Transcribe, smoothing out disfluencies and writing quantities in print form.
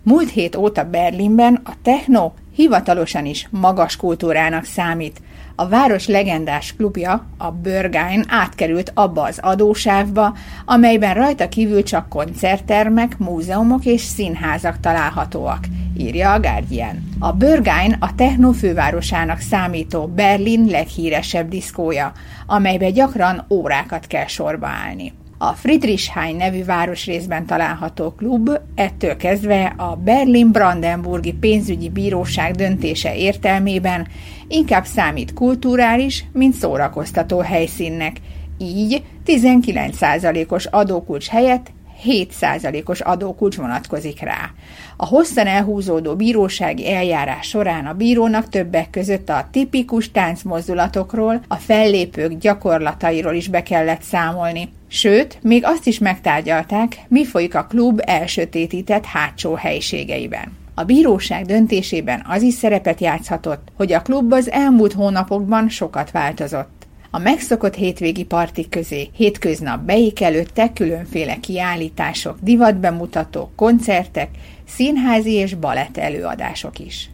Múlt hét óta Berlinben a techno hivatalosan is magas kultúrának számít. A város legendás klubja, a Berghain átkerült abba az adósávba, amelyben rajta kívül csak koncerttermek, múzeumok és színházak találhatóak, írja a Guardian. A Berghain a techno fővárosának számító Berlin leghíresebb diszkója, amelybe gyakran órákat kell sorba állni. A Friedrichshain nevű városrészben található klub ettől kezdve a Berlin-Brandenburgi pénzügyi bíróság döntése értelmében inkább számít kulturális, mint szórakoztató helyszínnek, így 19%-os adókulcs helyett 7%-os adókulcs vonatkozik rá. A hosszan elhúzódó bírósági eljárás során a bírónak többek között a tipikus táncmozdulatokról, a fellépők gyakorlatairól is be kellett számolni. Sőt, még azt is megtárgyalták, mi folyik a klub elsötétített hátsó helyiségeiben. A bíróság döntésében az is szerepet játszhatott, hogy a klub az elmúlt hónapokban sokat változott. A megszokott hétvégi partik közé hétköznap beékelődtek különféle kiállítások, divatbemutatók, koncertek, színházi és balett előadások is.